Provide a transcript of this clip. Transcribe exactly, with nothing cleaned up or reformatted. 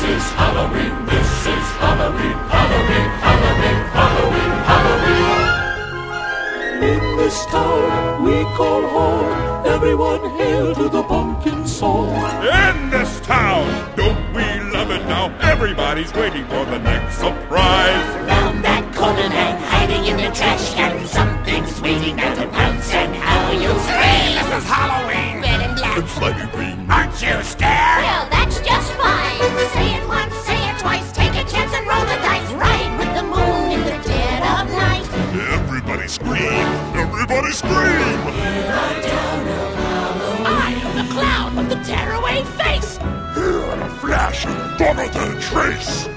is Halloween, this is Halloween, Halloween, Halloween, Halloween, Halloween. In this town we call home, everyone hail to the pumpkin song. In this town, don't we love it now? Everybody's waiting for the next surprise. Round that corner and hiding in the trash can, something's waiting now to pounce, and how you'll scream. This is Halloween. Red and black. It's slimy green. Aren't you scared? Well, that's just fine. Say it once, say it twice, take a chance and roll the dice. Ride with the moon in the dead of night. Everybody scream! Everybody scream! In our town of Halloween, I am the clown with the tearaway face. Here in a flash, Donald and Trace.